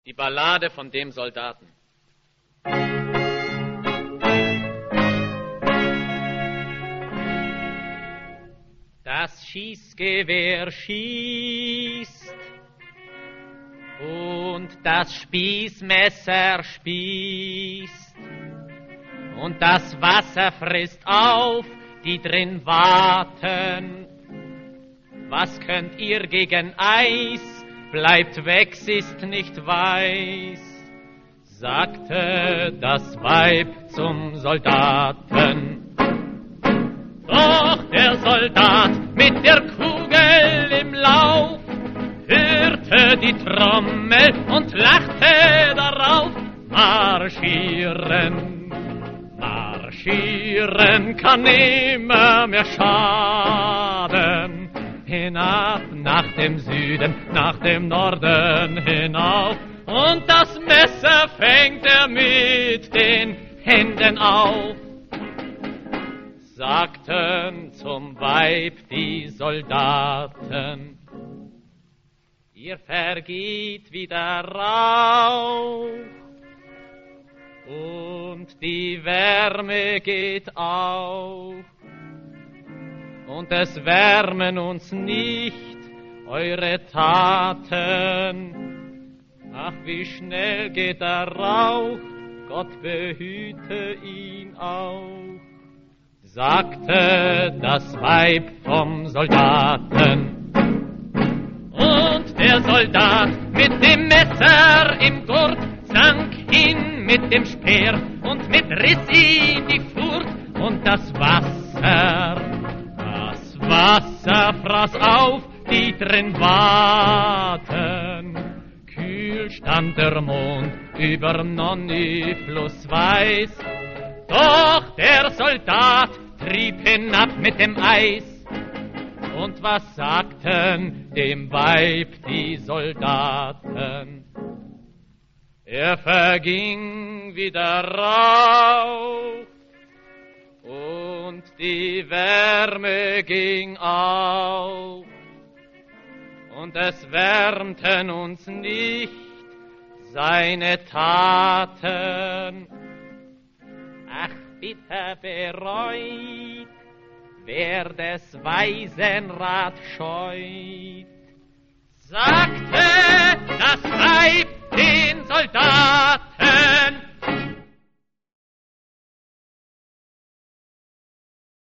Die Ballade von dem Soldaten. Das Schießgewehr schießt und das Spießmesser spießt und das Wasser frisst auf, die drin warten. Was könnt ihr gegen Eis? Bleibt weg, ist nicht weiß, sagte das Weib zum Soldaten. Doch der Soldat mit der Kugel im Lauf hörte die Trommel und lachte darauf. Marschieren, marschieren kann nimmer mehr schaden. Hinab nach dem Süden, nach dem Norden hinauf, und das Messer fängt er mit den Händen auf. Sagten zum Weib die Soldaten, ihr vergeht wie der Rauch und die Wärme geht auf. Und es wärmen uns nicht eure Taten. Ach, wie schnell geht der Rauch, Gott behüte ihn auch, sagte das Weib vom Soldaten. Und der Soldat mit dem Messer im Gurt sank hin mit dem Speer und mit riss ihn die Furt, und das Wasser fraß auf, die drin warten. Kühl stand der Mond über Nonnifluss weiß, doch der Soldat trieb hinab mit dem Eis. Und was sagten dem Weib die Soldaten? Er verging wie der Rauch und die Wärme ging auf, und es wärmten uns nicht seine Taten. Ach, bitter bereut, wer des Weisen Rat scheut, sagte das Weib den Soldaten.